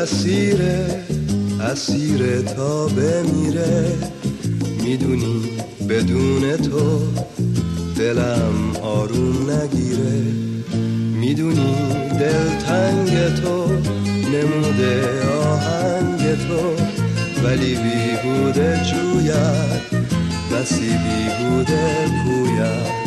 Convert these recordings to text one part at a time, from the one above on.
اسیر تا بمیره. میدونی بدون تو دلم آروم نگیره. میدونی دلتنگ تو نموده آهنگ تو، ولی بیهوده جوید بسی بیهوده پوید.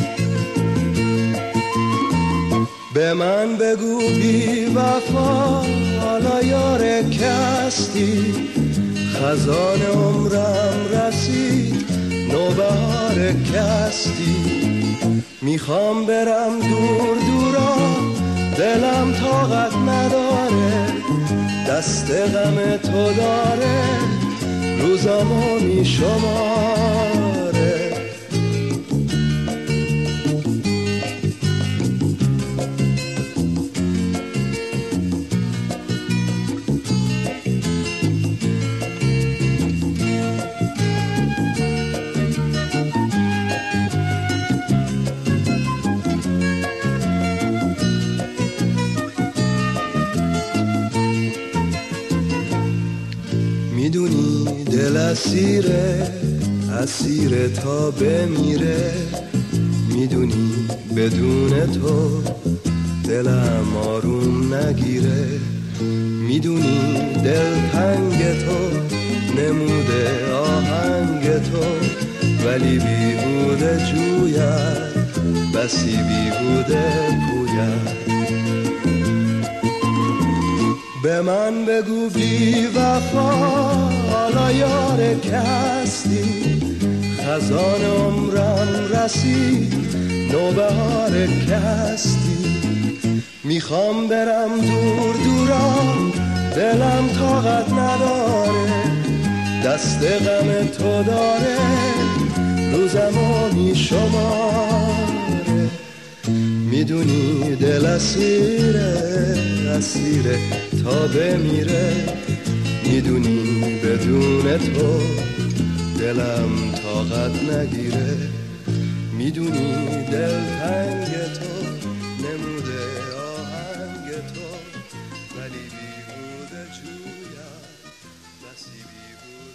به من بگو بی وفا حالا یار کستی، خزان عمرم رسید نوبهار کستی. میخوام برم دور دورا دلم طاقت نداره، دست غم تو داره روزامو میشماره. میدونی دل اسیر تا بمیره. میدونی بدون تو دلم آروم نگیره. میدونی دلتنگ تو نموده آهنگ تو، ولی بیهوده جوید بسی بیهوده پوید. به من بگو بی وفا حالا یار کستی، خزان عمرم رسید نوبهار کستی. میخوام برم دور دورا دلم طاقت نداره، دست غم تو داره روزمو میشماره. میدونی دل اسیره تا بمیره. میدونی بدون تو دلم طاقت نگیره. میدونی دلتنگ تو نموده آهنگ تو، ولی بیهوده جوید بسی بیهوده